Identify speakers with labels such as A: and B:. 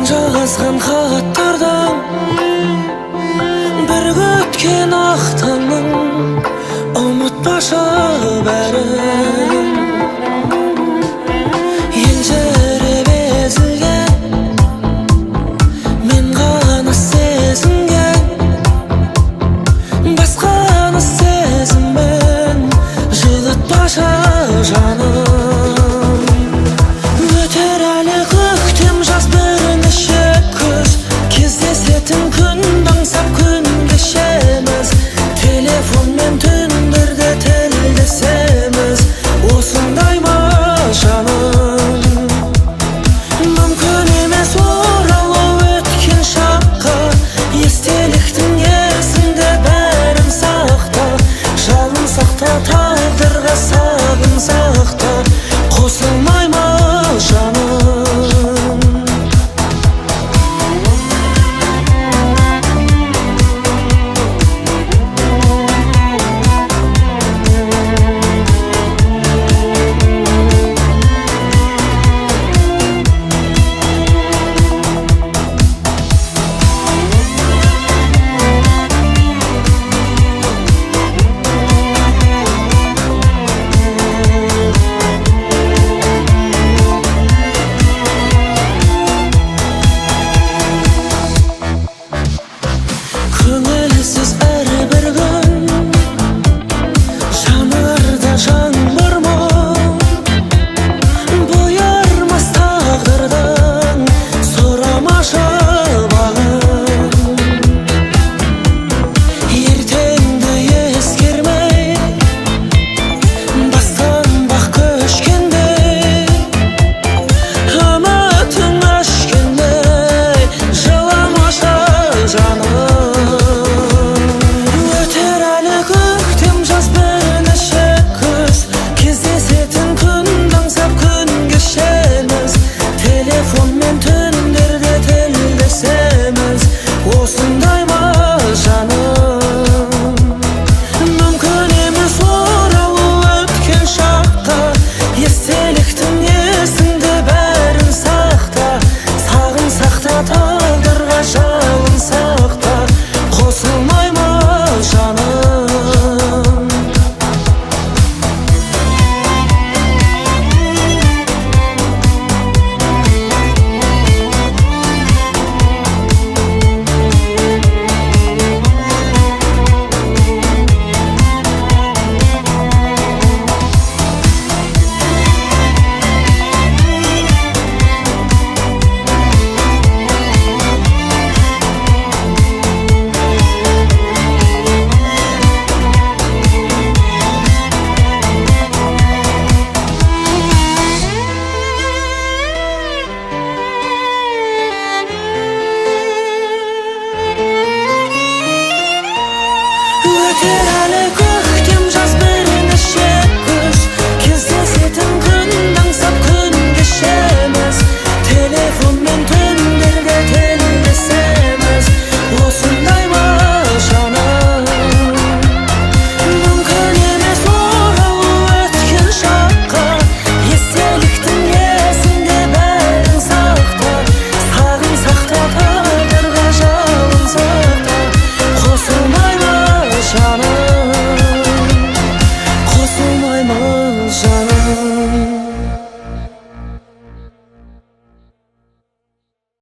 A: жазған хаттардан бір өткен ақ таңның ұмытпашы бәрін. елжіреп езілген мен ғана сезінген басқаны сезіммен жылытпашы жаным. өтер әлі көктем жаз бірнеше күз, кездесетін күн аңсап күн кешеміз. Телефонмен түндерде тілдесеміз, осындай ма жаным? Мүмкін емес оралу өткен шаққа, естеліктің есінде бәрін сақта. жалын сақта, тағдырға сағын сақта, қосылмай ма жаным? Көңілсіз әрбір күн жанарда жаңбыр мұң, бұйырмас тағдырдың сұрамашы бағын. ертеңді ескермей бастан-бақ көшкенде, үмітің өшкенде жыламашы жаным. өтер әлі көктем жаз бірнеше күз, кездесетін күн аңсап күн кешеміз. телефонмен түндерде тілдесеміз, осындай ма жаным? мүмкін емес оралу өткен шаққа, естеліктің есінде бәрін сақта. сағын сақта, тағдырға жалын сақта, қосылмай ма жаным? өтер әлі